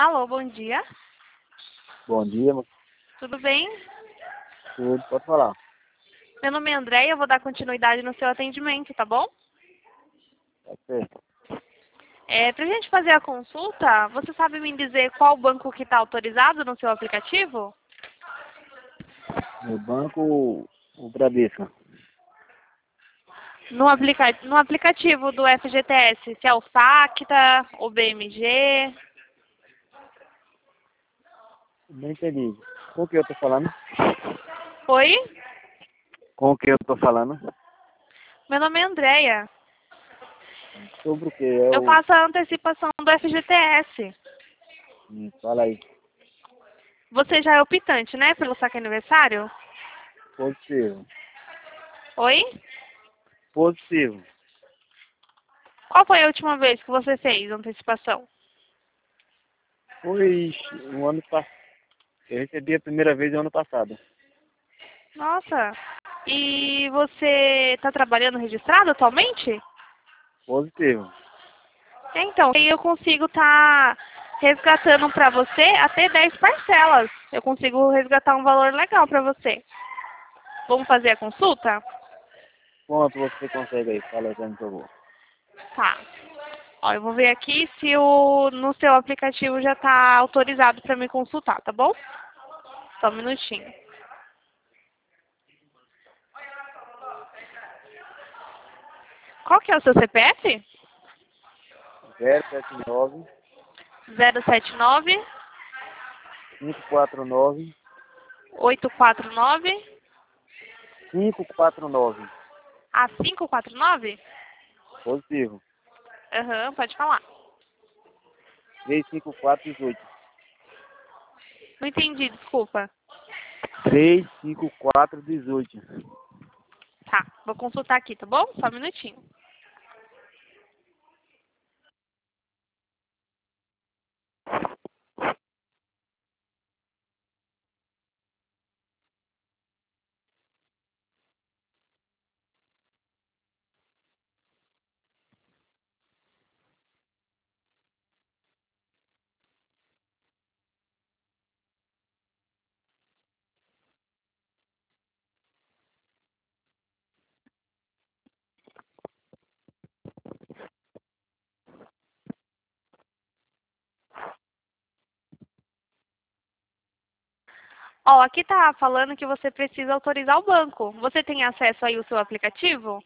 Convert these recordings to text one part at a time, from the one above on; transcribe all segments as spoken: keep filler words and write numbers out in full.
Alô, bom dia. Bom dia, mo- Tudo bem? tudo, pode falar. Meu nome é Andréia, eu vou dar continuidade no seu atendimento, tá bom? Pode ser. É, pra gente fazer a consulta, você sabe me dizer qual banco que está autorizado no seu aplicativo? No banco, o Bradesco. No, aplica no aplicativo do F G T S, se é o Facta, o B M G. Não entendi. Com o que eu tô falando? Oi? Com o que eu tô falando? Meu nome é Andréia. Sobre o que? É Eu o... faço a antecipação do F G T S. Hum, fala aí. Você já é optante, né, pelo saque aniversário? Positivo. Oi? Positivo. Qual foi a última vez que você fez a antecipação? Foi o ano passado. Eu recebi a primeira vez no ano passado. Nossa. E você está trabalhando registrado atualmente? Positivo. Então, aí eu consigo estar resgatando para você até dez parcelas. Eu consigo resgatar um valor legal para você. Vamos fazer a consulta? Quanto você consegue aí? Fala aí, por favor. Tá. Ó, eu vou ver aqui se o no seu aplicativo já está autorizado para me consultar, tá bom? Só um minutinho. Qual que é o seu C P F? zero sete nove, zero sete nove, cinco quatro nove, oito quatro nove, cinco quatro nove. a cinco quatro nove? Positivo. Aham, pode falar. três cinco quatro um oito. Não entendi, desculpa. três cinco quatro um oito. Tá, vou consultar aqui, tá bom? Só um minutinho. Ó, aqui tá falando que você precisa autorizar o banco. Você tem acesso aí ao seu aplicativo?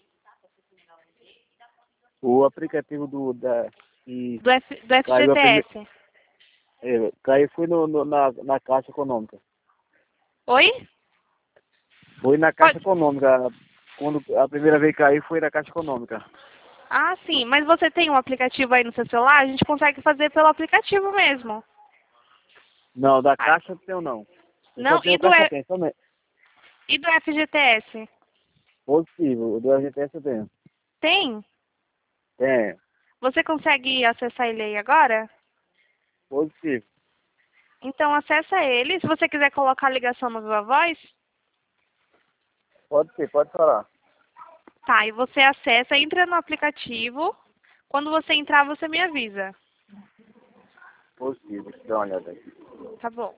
O aplicativo do da que Do, F, do caiu a primeira, F G T S. é, caiu foi no, no- na, na Caixa Econômica. Oi? Foi na Caixa Pode. Econômica. Quando a primeira vez que caiu foi na Caixa Econômica. Ah, sim. Mas você tem um aplicativo aí no seu celular? A gente consegue fazer pelo aplicativo mesmo. Não, da Ah, Caixa não tenho não. Eu só não, e tenho do, Caixa E- Tem, somente. e do F G T S? Positivo, o do R G T S eu tenho. Tem? Tenho. Você consegue acessar ele aí agora? Positivo. Então acessa ele. Se você quiser colocar a ligação no Viva Voz, Pode ser, pode falar. tá, e você acessa, entra no aplicativo. Quando você entrar, você me avisa. Positivo, deixa eu dar uma olhada aí. Tá bom.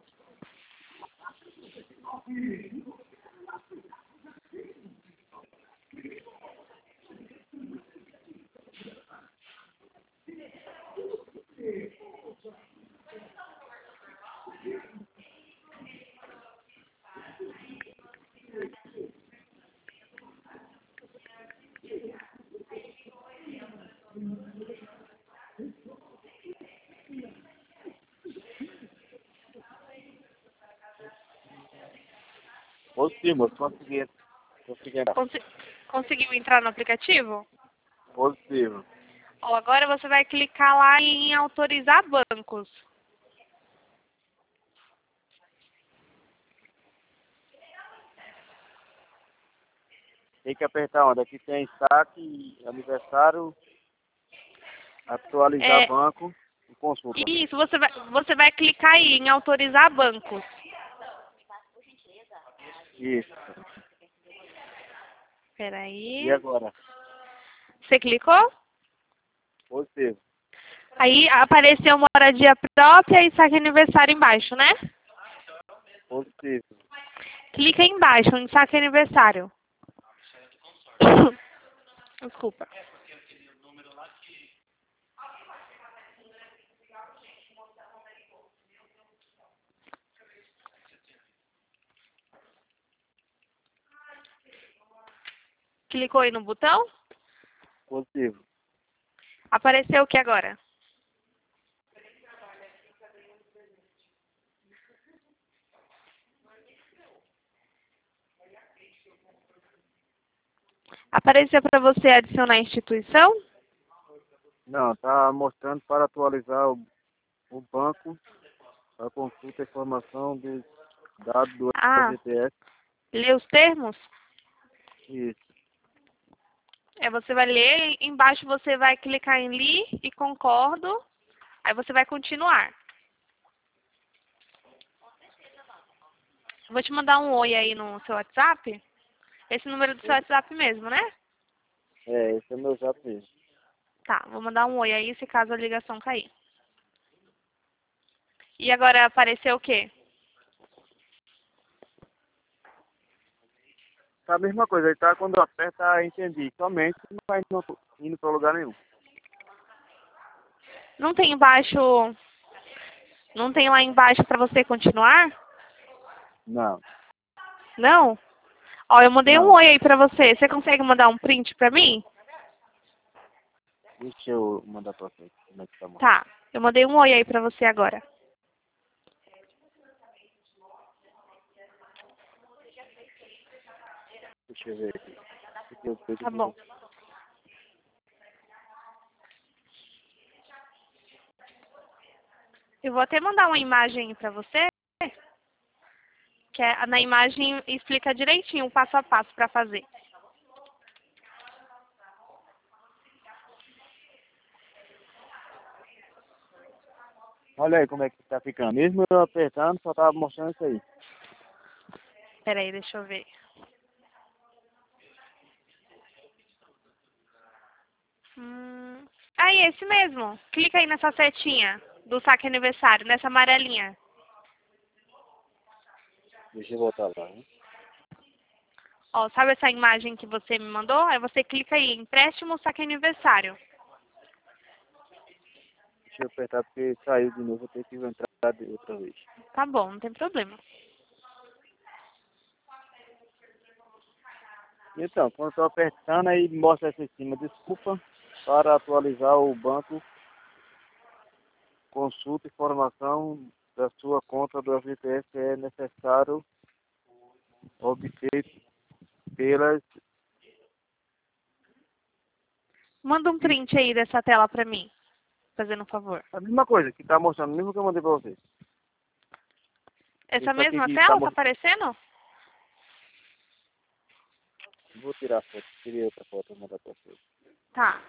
Positivo, moço, consegui. Consegui entrar. Consi- Conseguiu entrar no aplicativo? Positivo. Ó, agora você vai clicar lá em autorizar bancos. Tem que apertar onde? Aqui tem saque, aniversário, atualizar É, banco e consulta. isso, você vai, você vai clicar aí em autorizar bancos. Isso. E Peraí. agora? Você clicou? Positivo. Aí apareceu moradia própria e saque aniversário embaixo, né? Positivo. Clica aí embaixo em saque aniversário. Desculpa. Clicou aí no botão? Positivo. Apareceu o que agora? Apareceu para você adicionar a instituição? Não, tá mostrando para atualizar o, o banco, a consulta e informação de dados do Ah, F G T S. lê os termos? Isso. É, você vai ler, embaixo você vai clicar em li e concordo, aí você vai continuar. Vou te mandar um oi aí no seu WhatsApp. Esse número do seu WhatsApp mesmo, né? É, esse é o meu zap mesmo. Tá, vou mandar um oi aí se caso a ligação cair. E agora apareceu o quê? Tá a mesma coisa, ele tá quando aperta entendi. Somente não vai indo, indo para lugar nenhum. Não tem embaixo, não tem lá embaixo para você continuar? Não, Não? Ó, eu mandei um não. oi aí pra você. Você consegue mandar um print pra mim? Deixa eu mandar para você. Como é que tá, mano? Tá, eu mandei um oi aí pra você agora. Deixa eu ver aqui. Aqui eu sei que Tá bom. Eu vou até mandar uma imagem pra você, que é, na imagem explica direitinho o passo a passo pra fazer. Olha aí como é que tá ficando. Mesmo eu apertando, só tava mostrando isso aí. Pera aí, deixa eu ver. Hum... Aí, esse mesmo. Clica aí nessa setinha do saque aniversário, nessa amarelinha. Deixa eu voltar lá, né? Ó, sabe essa imagem que você me mandou? Aí você clica aí, empréstimo saque aniversário. Deixa eu apertar porque saiu de novo, vou ter que entrar de outra vez. Tá bom, não tem problema. Então, quando eu tô apertando, aí mostra essa em cima. Desculpa, para atualizar o banco, consulta informação da sua conta do F G T S é necessário obter pelas... Manda um print aí dessa tela pra mim, fazendo um favor. A mesma coisa que tá mostrando, mesmo que eu mandei pra vocês. Essa Isso aqui mesma que tá tela tá mostrando... aparecendo? Vou tirar a foto, tirei outra foto, vou mandar pra vocês. Tá.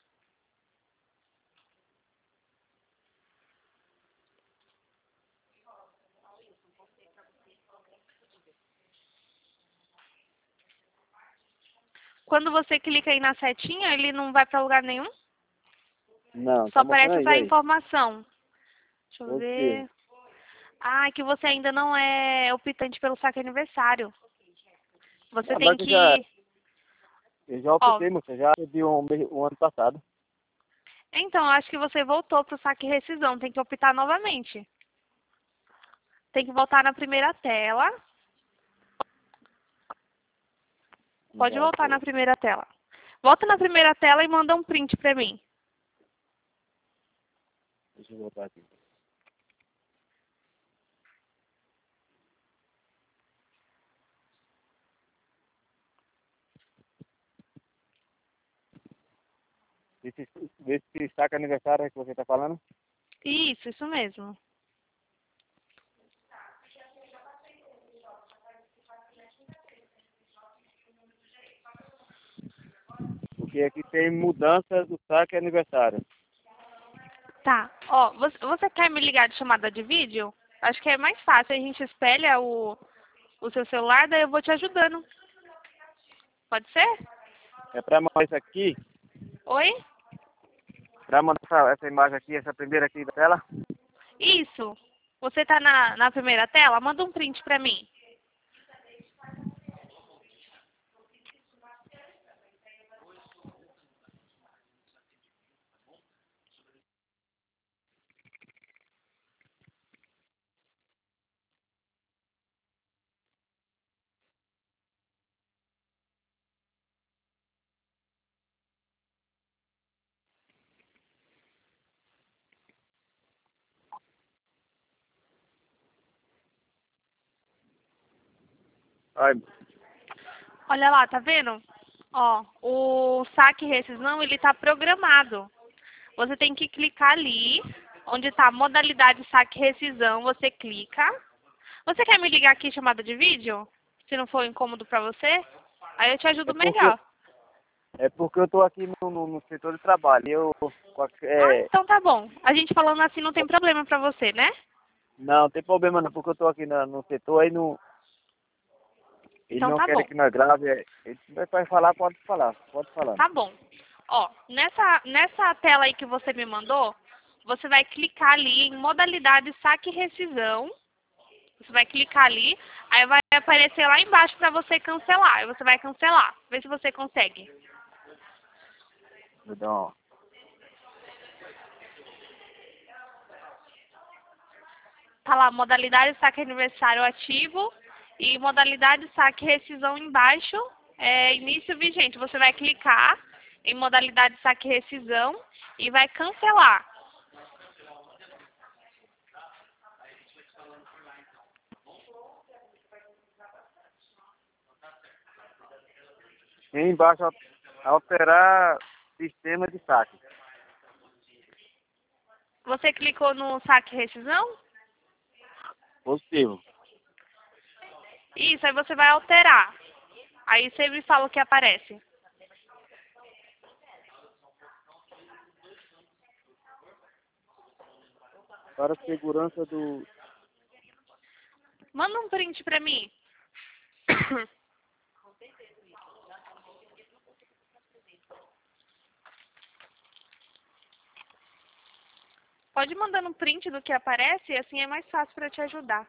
Quando você clica aí na setinha, ele não vai pra lugar nenhum? Não, Só tá aparece mostrando aí, essa aí. informação. Deixa eu Positivo. ver. Ah, é que você ainda não é optante pelo saque aniversário. Você Ah, tem mas eu já, que... eu já Ó, optei, moça, já de um, mês- um ano passado. então, eu acho que você voltou pro saque rescisão. Tem que optar novamente. Tem que voltar na primeira tela. Pode Já voltar na tô. primeira tela. Volta na primeira tela e manda um print pra mim. Deixa eu voltar aqui. Esse, esse saca aniversário que você tá falando? Isso, isso mesmo. Porque aqui tem mudança do saque aniversário. Tá. Ó, você, você quer me ligar de chamada de vídeo? Acho que é mais fácil. A gente espelha o, o seu celular, daí eu vou te ajudando. Pode ser? É pra mais aqui, Oi? Para mandar essa, essa imagem aqui, essa primeira aqui da tela? Isso. Você tá na, na primeira tela? Manda um print pra mim. Olha, Olha lá, tá vendo? Ó, o saque rescisão, ele tá programado. Você tem que clicar ali, onde tá modalidade saque rescisão, você clica. Você quer me ligar aqui chamada de vídeo? Se não for incômodo pra você? Aí eu te é ajudo porque, melhor. é porque eu tô aqui no, no, no setor de trabalho. E eu, Ah, é, então tá bom. A gente falando assim não tem problema pra você, né? não, não tem problema não, porque eu tô aqui na, no setor, aí não, ele Então não tá quer bom. que nós grave. é, Ele vai falar, pode falar, pode falar. Tá bom. Ó, nessa, nessa tela aí que você me mandou, você vai clicar ali em modalidade saque rescisão. Você vai clicar ali, aí vai aparecer lá embaixo para você cancelar. Aí você vai cancelar. Vê se você consegue. Então, Tá lá, modalidade saque aniversário ativo e modalidade saque rescisão embaixo. É, início vigente. Você vai clicar em modalidade saque rescisão e vai cancelar. e embaixo, alterar sistema de saque. Você clicou no saque rescisão? Positivo. Isso, aí você vai alterar. Aí você me fala o que aparece. Para a segurança do... Manda um print pra mim. Pode mandar um print do que aparece, assim é mais fácil para te ajudar.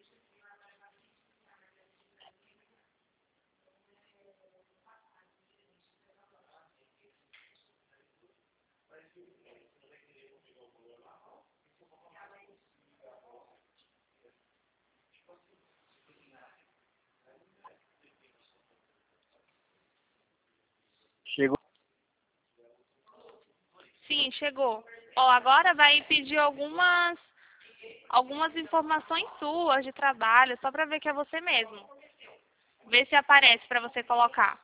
Chegou. Sim, chegou. Ó, agora vai pedir algumas algumas informações suas de trabalho, só para ver que é você mesmo. Vê se aparece para você colocar.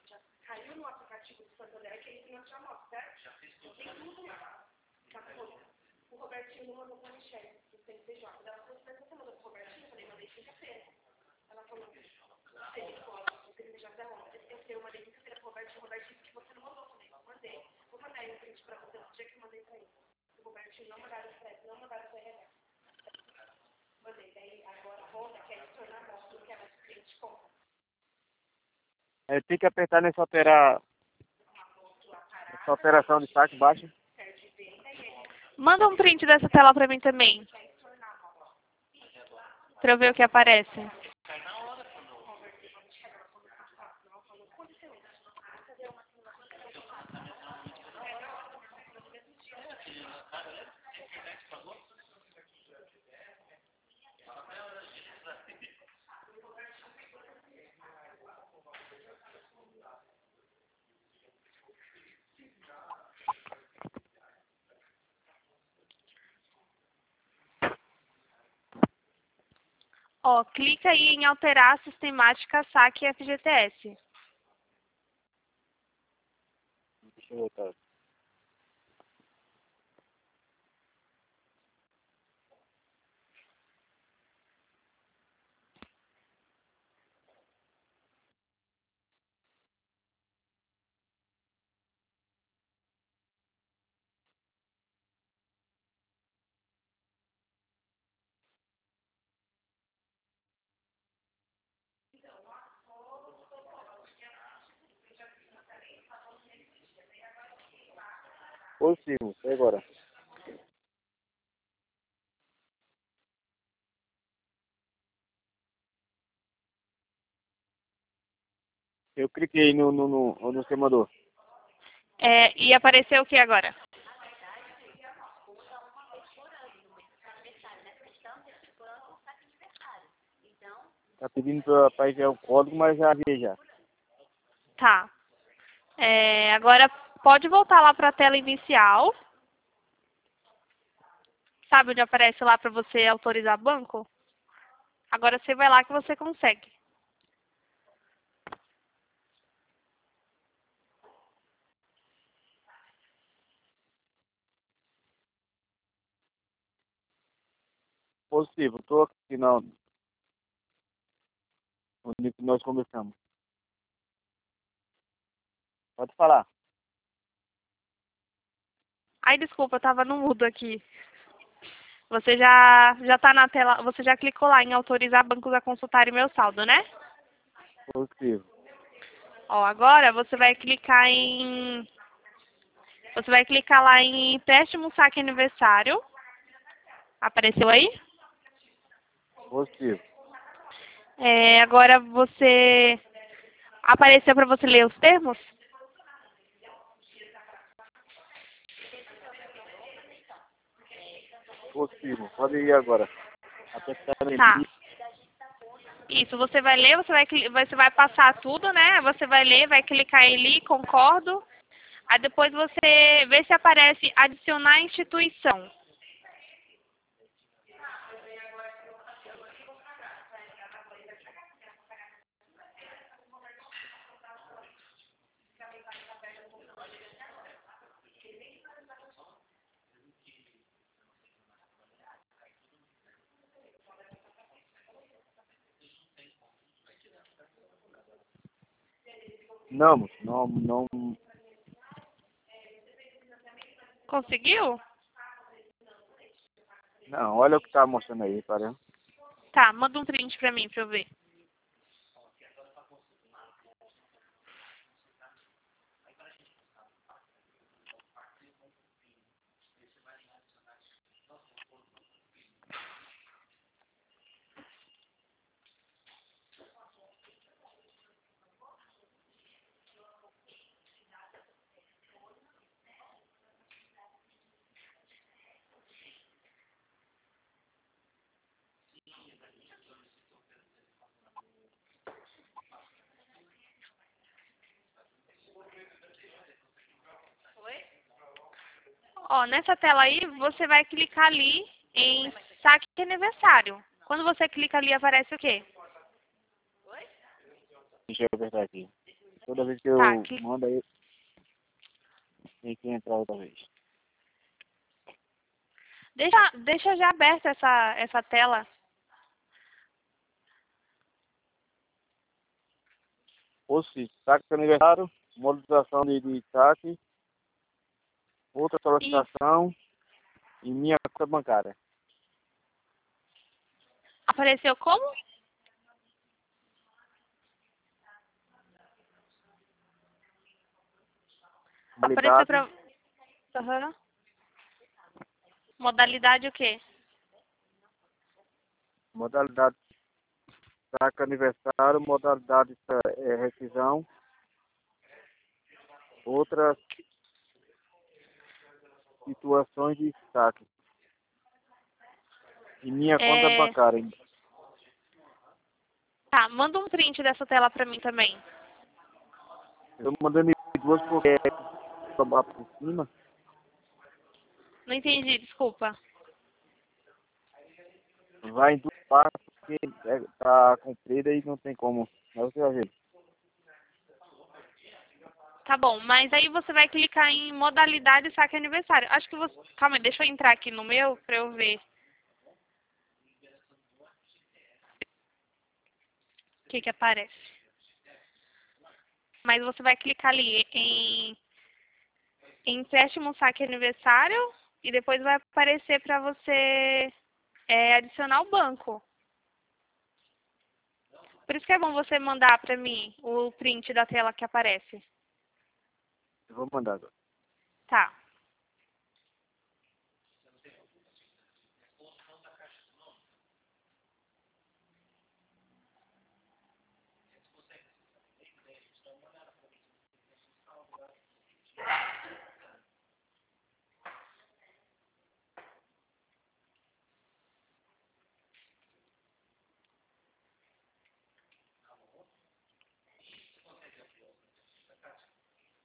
É, tem que apertar nessa alterar, essa alteração de saque baixo. Manda um print dessa tela para mim também, para eu ver o que aparece. Ó, clica aí em alterar a sistemática saque F G T S. Deixa eu voltar. Positivo. E agora? Eu cliquei no, no, no, no que mandou. É, e apareceu o que agora? Tá pedindo pra, pra enviar o código, mas já vi já. Tá. É, agora pode voltar lá para a tela inicial. Sabe onde aparece lá para você autorizar banco? Agora você vai lá que você consegue. Positivo. Tô aqui na onde nós conversamos. Pode falar. Ai, desculpa, eu tava no mudo aqui. Você já já tá na tela, você já clicou lá em autorizar bancos a consultarem meu saldo, né? Positivo. Ó, agora você vai clicar em você vai clicar lá em empréstimo saque aniversário. Apareceu aí? Positivo. É, agora você apareceu para você ler os termos? Positivo. Pode ir agora. Até que tá Tá. lembrando. Isso, você vai ler, você vai, cli- você vai passar tudo, né? Você vai ler, vai clicar em ali, concordo. Aí depois você vê se aparece adicionar instituição. Não, moço, não, não. Conseguiu? Não, olha o que tá mostrando aí, cara. Tá, manda um print pra mim pra eu ver. Ó, nessa tela aí, você vai clicar ali em saque de aniversário. Quando você clica ali, aparece o quê? Deixa eu apertar aqui. Toda vez que Tá, eu cli- mando aí, tem que entrar outra vez. deixa, deixa já aberta essa, essa tela. Ou se saque de aniversário, mobilização de, de saque, outra E solicitação e minha conta bancária. apareceu como? Apareceu Modalidade, pra... Aham. Modalidade o quê? modalidade saque aniversário, modalidade é, rescisão, outras situações de saque. E minha conta É... bancária. Tá, manda um print dessa tela pra mim também. Eu tô mandando duas porque é tomar por cima. Não entendi, desculpa. Vai em duas partes porque é, tá comprida e não tem como. Mas você vai ver. Tá bom, mas aí você vai clicar em modalidade saque aniversário. Acho que você... Calma aí, deixa eu entrar aqui no meu pra eu ver o que que aparece. Mas você vai clicar ali em, em empréstimo saque aniversário e depois vai aparecer pra você é, adicionar o banco. Por isso que é bom você mandar pra mim o print da tela que aparece. Eu vou mandar agora. Tá.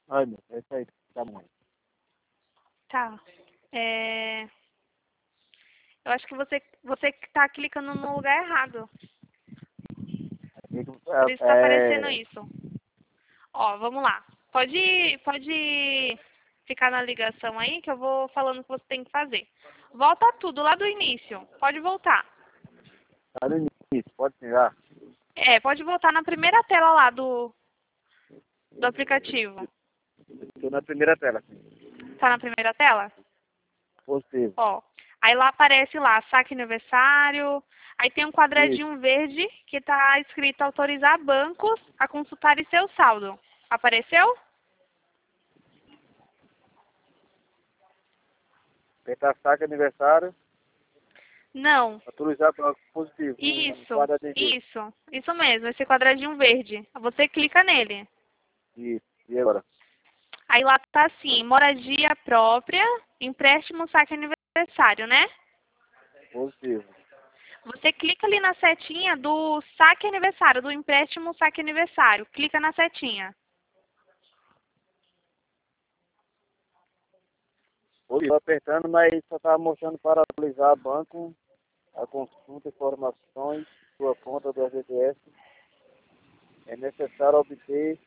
Ai, meu, é isso aí, tá bom. Tá. É... Eu acho que você, você que tá clicando no lugar errado. Por isso tá aparecendo É, é, isso. Ó, vamos lá. Pode, pode ficar na ligação aí que eu vou falando o que você tem que fazer. Volta tudo lá do início. Pode voltar. tá no início, pode pegar. É, pode voltar na primeira tela lá do, do aplicativo. Tô na primeira tela, assim. Tá na primeira tela? Positivo. Ó. Aí lá aparece lá, saque aniversário. Aí tem um Isso. quadradinho verde que tá escrito autorizar bancos a consultarem seu saldo. Apareceu? Apertar saque aniversário, Não. autorizar banco positivo. Isso, Quadradinho verde. isso. Isso mesmo, esse quadradinho verde. Você clica nele. Isso. E agora? Aí lá tá assim, moradia própria, empréstimo, saque aniversário, né? Positivo. Você clica ali na setinha do saque aniversário, do empréstimo saque aniversário. Clica na setinha. Estou apertando, mas só está mostrando para atualizar banco, a consulta, informações, sua conta do F G T S. É necessário obter.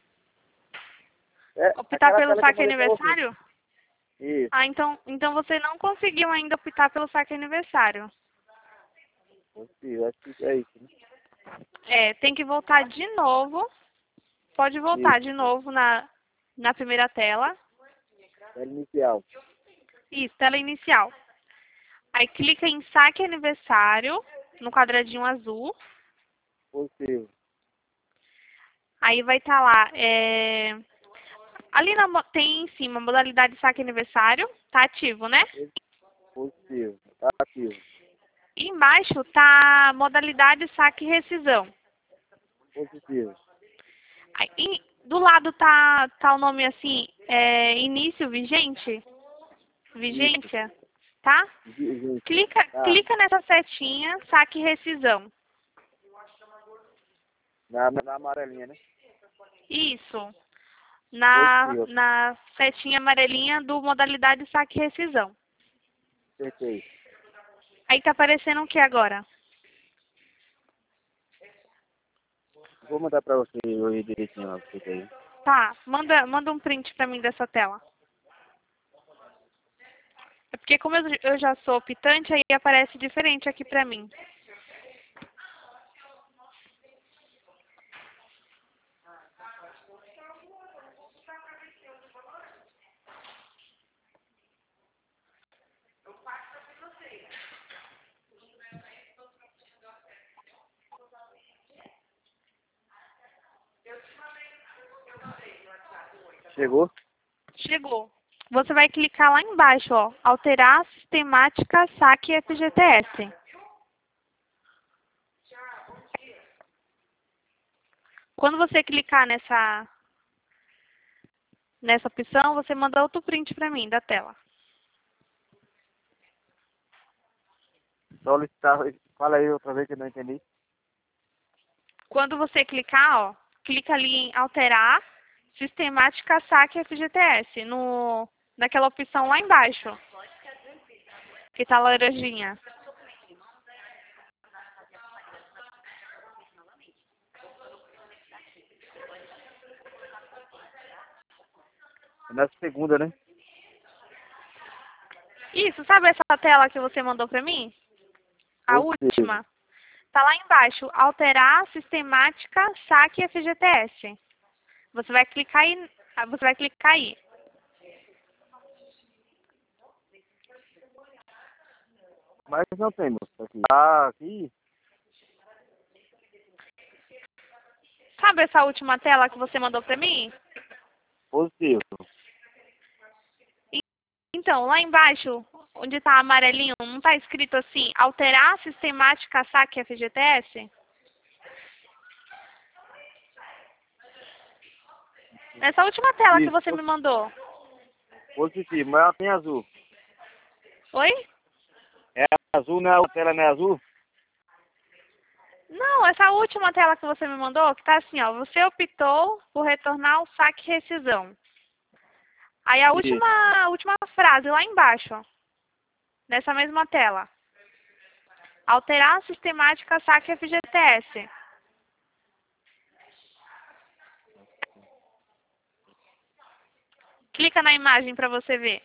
É, Optar aquela pelo tela que eu saque mandei para você. aniversário? Isso. Ah, então, então você não conseguiu ainda optar pelo saque aniversário. Positivo. Acho que é isso, né? É, tem que voltar de novo. Pode voltar Isso. de novo na, na primeira tela. Tela inicial. Isso, tela inicial. Aí clica em saque aniversário, no quadradinho azul. Positivo. Aí vai estar lá, é... ali na, mo- tem em cima, modalidade saque aniversário, tá ativo, né? Positivo. Está ativo. E embaixo tá modalidade saque rescisão. Positivo. Aí, e do lado tá, tá o nome assim, é, início vigente, Isso. vigência, tá? Gente, Clica, tá. clica nessa setinha, saque rescisão. Na, na amarelinha, né? Isso. Na, Positivo. na setinha amarelinha do modalidade saque rescisão. Acertei. Aí tá aparecendo o que agora? Vou mandar para você hoje direitinho lá, você aí. Tá, manda, manda um print pra mim dessa tela. É porque como eu, eu já sou optante, aí aparece diferente aqui pra mim. Chegou? Chegou. Você vai clicar lá embaixo, ó, alterar sistemática saque F G T S. Quando você clicar nessa, nessa opção, você manda outro print pra mim da tela. Solicitar. Fala aí outra vez que eu não entendi. Quando você clicar, ó, clica ali em alterar sistemática saque F G T S, no, naquela opção lá embaixo, que tá laranjinha. É na segunda, né? Isso, sabe essa tela que você mandou pra mim? A Positivo. última? Tá lá embaixo, alterar sistemática saque F G T S. Você vai clicar aí, você vai clicar aí. Mas não tem, moço, aqui. Ah, aqui. Sabe essa última tela que você mandou pra mim? Positivo. Então, lá embaixo, onde tá amarelinho, não tá escrito assim, alterar sistemática saque F G T S? Essa última tela que Isso. você me mandou. Positivo, mas ela tem azul. Oi? É azul, não é a tela não é azul? Não, essa última tela que você me mandou, que tá assim, ó, você optou por retornar o saque rescisão. Aí a Isso. última, a última frase lá embaixo, ó, nessa mesma tela. Alterar a sistemática saque F G T S. Clica na imagem para você ver.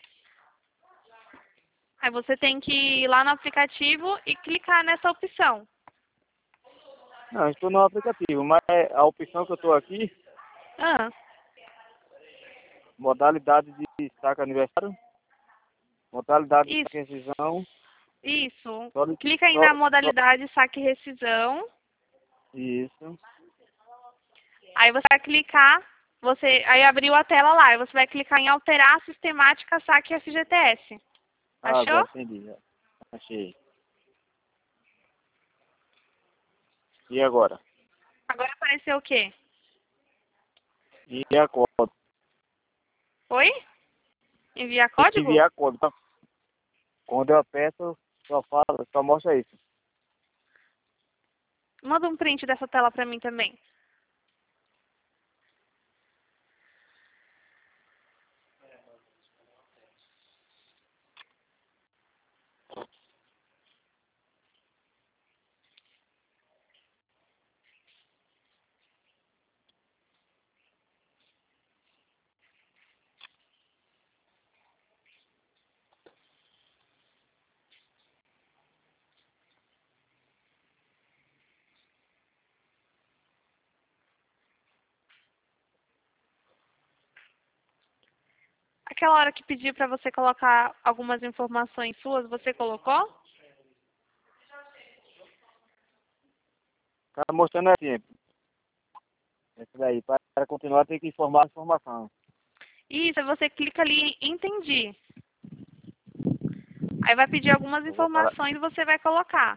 Aí você tem que ir lá no aplicativo e clicar nessa opção. Não, estou no aplicativo, mas a opção que eu estou aqui, Ah, modalidade de saque aniversário, modalidade de isso, saque rescisão, isso. só, Clica aí só, na só, modalidade saque rescisão. isso. Aí você vai clicar, você, aí abriu a tela lá, e você vai clicar em alterar a sistemática saque F G T S. Ah, agora Achou? entendi, já. Achei. E agora? Agora apareceu o quê? E a código? Oi? Enviar Tem que código? enviar código. Tá? Quando eu aperto, só fala, só mostra isso. Manda um print dessa tela pra mim também. Aquela hora que pediu pra você colocar algumas informações suas, você colocou? Tá mostrando assim. Esse daí, para para continuar tem que informar a informação. Isso, aí você clica ali em entendi. Aí vai pedir algumas Eu vou parar. informações e você vai colocar.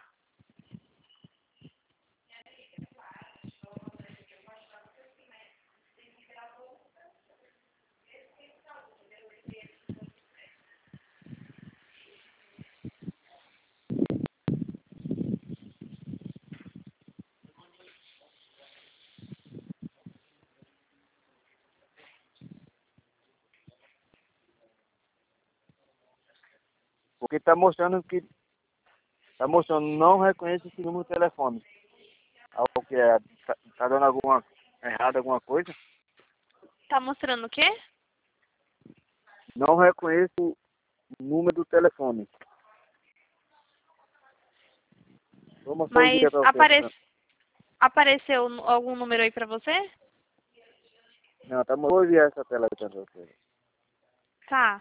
Porque tá mostrando que. Tá mostrando não reconhece esse número de telefone. Algo que é. Tá, tá dando alguma. Errado alguma coisa. Tá mostrando o quê? Não reconheço o número do telefone. Vou mostrar o Mas vídeo pra você. apare... apareceu algum número aí pra você? Não, tá, vou enviar essa tela aí pra você. Tá.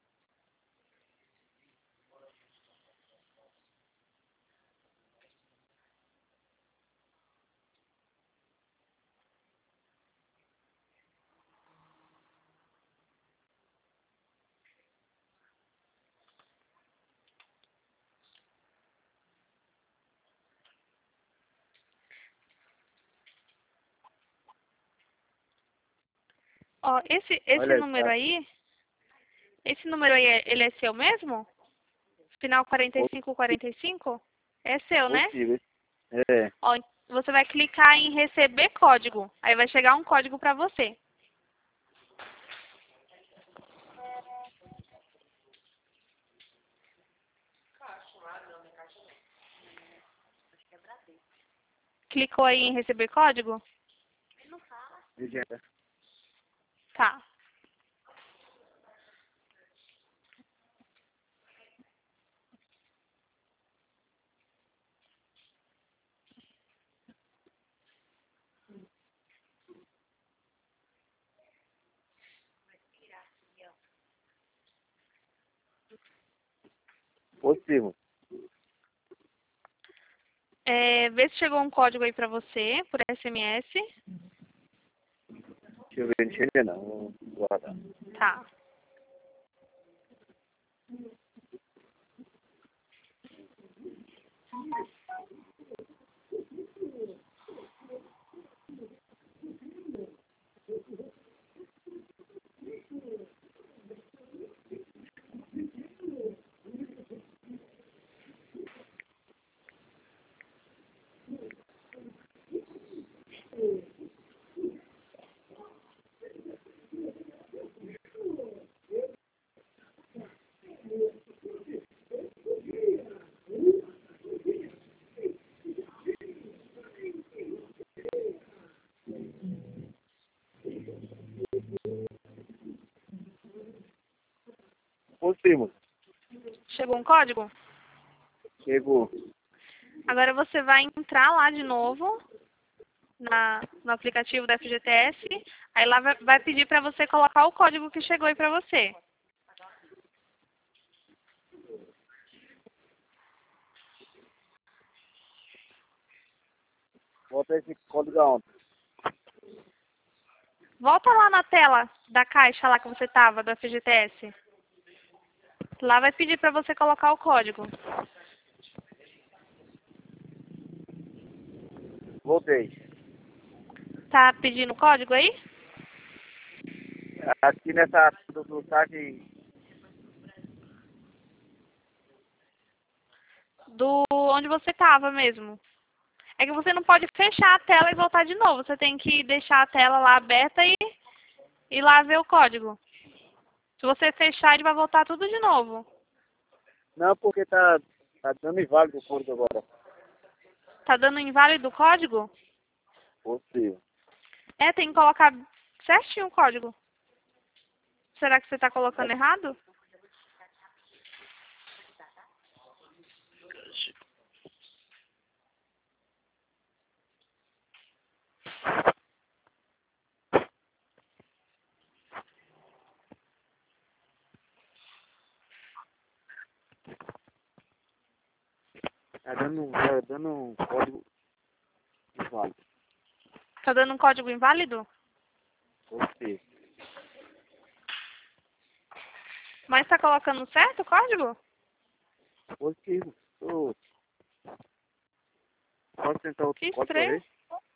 Ó, esse, esse Olha aí, número tá? aí, esse número aí, é- ele é seu mesmo? Final quarenta e cinco quarenta e cinco? É seu, né? Possível. É. Ó, você vai clicar em receber código. Aí vai chegar um código pra você. Clicou aí em receber código? Vigenta. Tá. Possível. É, vê se chegou um código aí pra você, por S M S. Deixa eu ver, não chega não. Vou guardar. Tá. Chegou um código? Chegou. Agora você vai entrar lá de novo na, no aplicativo da F G T S. Aí lá vai, vai pedir para você colocar o código que chegou aí para você. Bota esse código aonde? Volta lá na tela da caixa lá que você estava, do F G T S. Lá vai pedir para você colocar o código. Voltei. Tá pedindo o código aí? Aqui nessa do, do saque. Do onde você estava mesmo. É que você não pode fechar a tela e voltar de novo. Você tem que deixar a tela lá aberta e ir lá ver o código. Se você fechar, ele vai voltar tudo de novo. Não, porque tá, tá dando inválido o código agora. Tá dando inválido o código? Possível. É, tem que colocar certinho o código. Será que você está colocando errado? Tá dando, tá dando um código inválido. Tá dando um código inválido? Possível. Mas tá colocando certo o código? Positivo. Tô... Pode tentar outro Que código pra estranho. ver?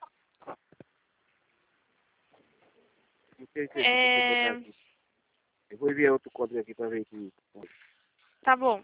Não sei se você botar É... aqui. Eu vou enviar outro código aqui pra ver aqui. Tá bom.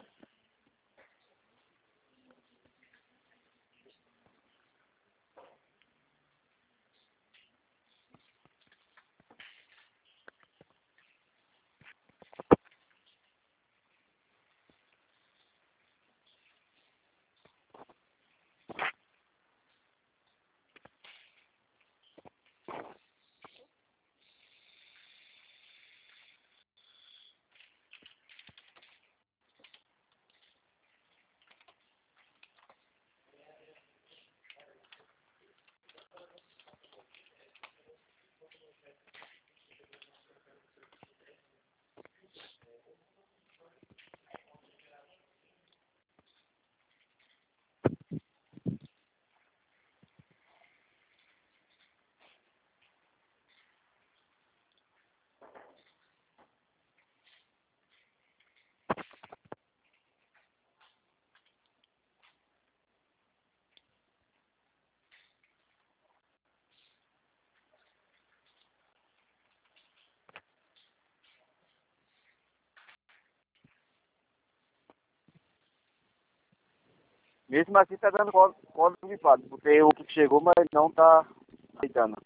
Mesmo assim tá dando código, código inválido. Porque o que chegou, mas não tá aceitando.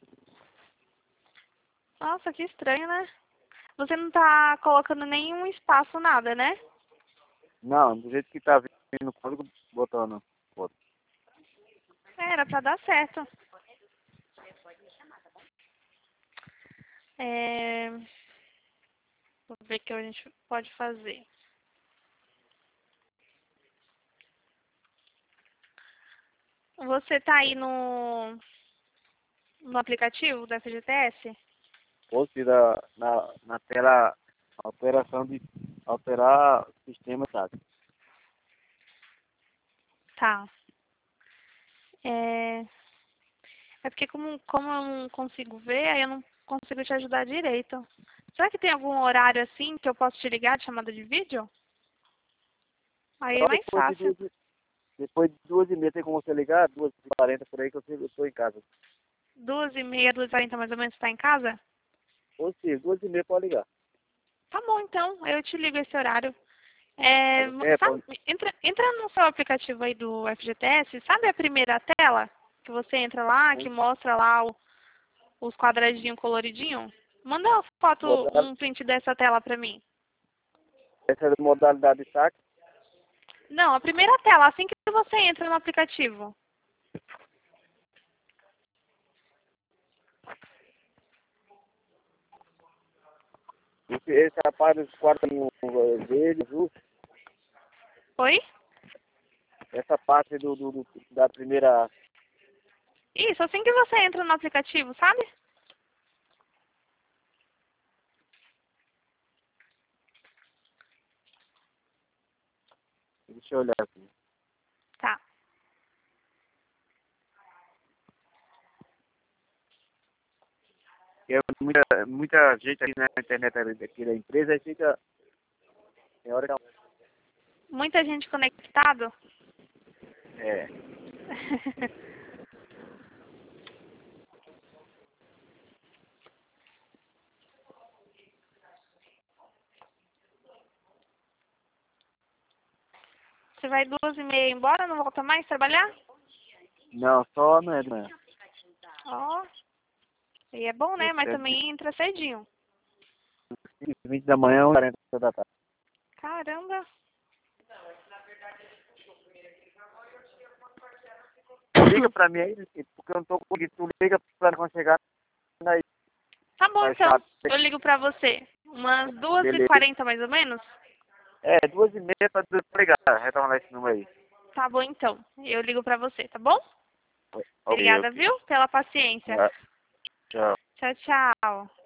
Nossa, que estranho, né? Você não tá colocando nenhum espaço, nada, né? Não, do jeito que tá vindo o código, botando. Código. Era pra dar certo. É... Vou ver o que a gente pode fazer. Você tá aí no, no aplicativo da F G T S? Fosse da, na, na tela, alteração de, alterar o sistema, sabe? Tá. É, é porque como, como eu não consigo ver, aí eu não consigo te ajudar direito. Será que tem algum horário assim que eu posso te ligar de chamada de vídeo? Aí é Só mais depois de fácil. duas, depois de duas e meia tem como você ligar, duas e quarenta por aí que eu estou em casa. Duas e meia, duas e quarenta mais ou menos, você tá em casa? Ou seja, duas e meia pode ligar. Tá bom, então. Eu te ligo esse horário. É, É, sabe, pode. entra, entra no seu aplicativo aí do F G T S, sabe a primeira tela? Que você entra lá, que mostra lá o, os quadradinhos coloridinhos? Manda uma foto, Modal, um print dessa tela pra mim. essa é a modalidade de saque. Não, a primeira tela, assim que você entra no aplicativo. Esse esse rapaz dos quadrinhos verde, azul, Oi? Essa parte do, do, do da primeira... Isso, assim que você entra no aplicativo, sabe? Deixa eu olhar aqui. Tá. Eu, muita, muita gente aqui na internet aqui da empresa, aí fica... Tem hora que... Muita gente conectado? É. Você vai duas e meia embora, não volta mais trabalhar? Não, só não é, não é. Ó. E é bom, né? Mas também entra cedinho. vinte da manhã ou quarenta da tarde. Caramba. Liga pra mim aí, porque eu não tô conseguindo. Tu liga pra quando chegar aí. Tá bom, Vai, então. sabe? Eu ligo pra você. Umas duas e Beleza. quarenta, mais ou menos? É, duas e meia pra ligar, retornar esse número aí. Tá bom, então. Eu ligo pra você, tá bom? Ok, Obrigada, ok. viu? Pela paciência. Ah, tchau. Tchau, tchau.